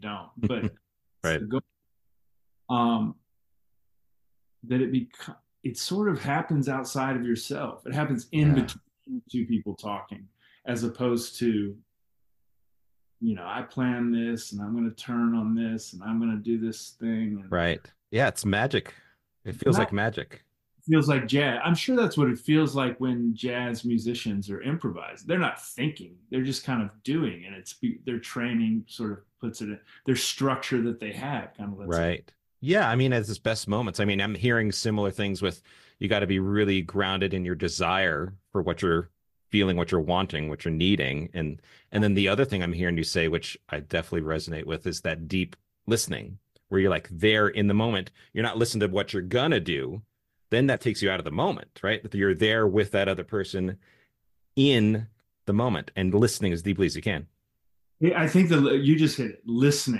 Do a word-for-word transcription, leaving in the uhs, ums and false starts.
don't, but it's Right. the goal. Um, that it be it sort of happens outside of yourself. It happens in Yeah. between two people talking, as opposed to, you know, I plan this and I'm going to turn on this and I'm going to do this thing. And Right. Yeah, it's magic. It feels not like magic. feels like jazz. I'm sure that's what it feels like when jazz musicians are improvised. They're not thinking; they're just kind of doing, and it's their training sort of puts it in their structure that they have, kind of lets it. Right. Yeah, I mean, as its best moments. I mean, I'm hearing similar things with you got to be really grounded in your desire for what you're feeling, what you're wanting, what you're needing. And and then the other thing I'm hearing you say, which I definitely resonate with, is that deep listening, where you're like there in the moment. You're not listening to what you're gonna do. Then that takes you out of the moment, right? You're there with that other person in the moment and listening as deeply as you can. I think that you just hit it, listening.